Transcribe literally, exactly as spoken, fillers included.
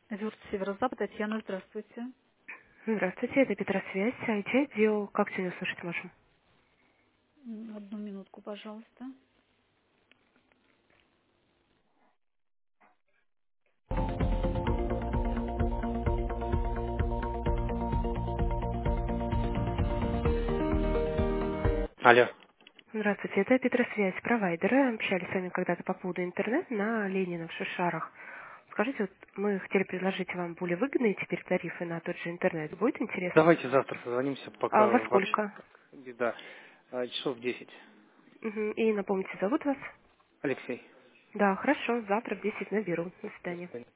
Вёрт Северо-Запад, Татьяна, здравствуйте. Здравствуйте, это Петросвязь, ай ти отдел. Как сегодня услышать можем? М, Одну минутку, пожалуйста. Алло. Здравствуйте, это Петросвязь, провайдеры. Общались с вами когда-то по поводу интернета на Ленина в Шишарах. Скажите, вот мы хотели предложить вам более выгодные теперь тарифы на тот же интернет. Будет интересно? Давайте завтра созвонимся, А пока во вообще сколько? как беда. А, Часов в десять. Мгм. И напомните, зовут вас? Алексей. Да, хорошо, завтра в десять наберу. До До свидания. свидания.